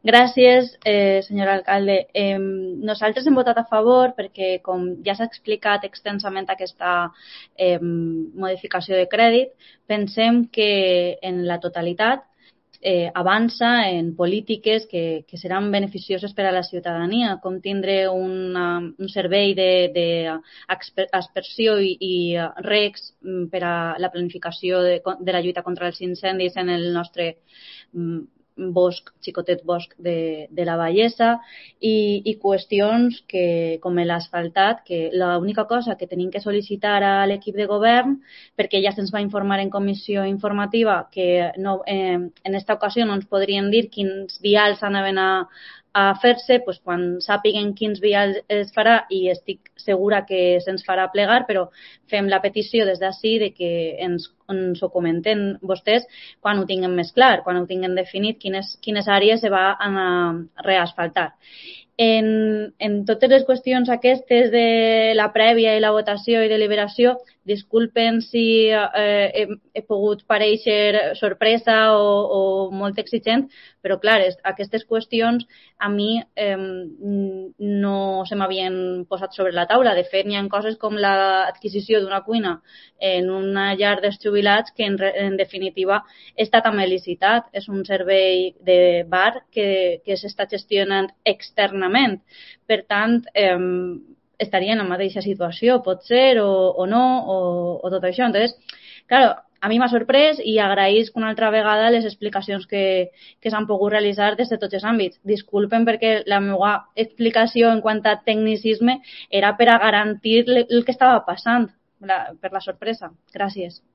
Gràcies, senyor alcalde. Nosaltres hem votat a favor perquè, com ja s'ha explicat extensament aquesta modificació de crèdit, pensem que en la totalitat avança en polítiques que seran beneficioses per a la ciutadania, com tindre un servei d'aspersió i recs per a la planificació de la lluita contra els incendis en el nostre bosc, xicotet bosc de la Vallesa i qüestions com l'asfaltat, que l'única cosa que tenim que sol·licitar a l'equip de govern, perquè ja se'ns va informar en comissió informativa que no, en aquesta ocasió no ens podrien dir quins vials anaven a fer-se, doncs quan sàpiguen quins vials es farà, i estic segura que se'ns farà plegar, però fem la petició des d'ací de que ens ho comenten vostès quan ho tinguem més clar, quan ho tinguem definit, quines àrees se va a reasfaltar. En totes les qüestions aquestes de la prèvia i la votació i deliberació, disculpen si he pogut parèixer sorpresa o molt exigent, però clar, aquestes qüestions a mi no se m'havien posat sobre la taula. De fet, hi ha coses com l'adquisició d'una cuina en una llar dels jubilats que en definitiva està també licitat. És un servei de bar que s'està gestionant externament. Per tant, estaria en la mateixa situació, pot ser, o no, o tot això. Entonces, claro, a mi m'ha sorprès i agraïsc una altra vegada les explicacions que s'han pogut realitzar des de tots els àmbits. Disculpen perquè la meva explicació en quant a tecnicisme era per a garantir el que estava passant, per la sorpresa. Gràcies.